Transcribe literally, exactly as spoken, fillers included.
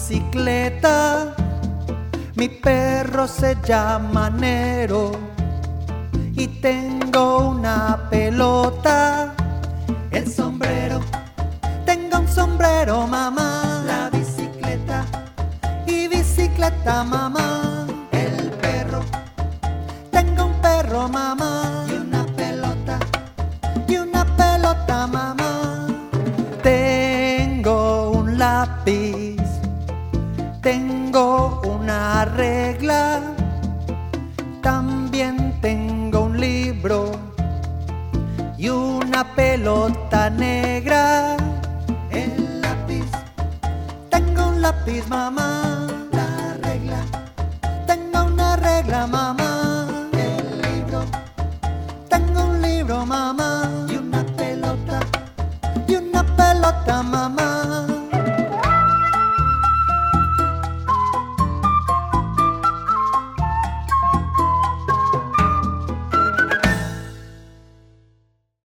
bicicleta, mi perro se llama Nero y tengo una pelota. El sombrero, tengo un sombrero, mamá. La bicicleta y bicicleta, mamá. El perro, tengo un perro, mamá. Y una pelota, y una pelota, mamá. Tengo un lápiz, tengo una regla, también tengo un libro y una pelota negra. El lápiz, tengo un lápiz, mamá.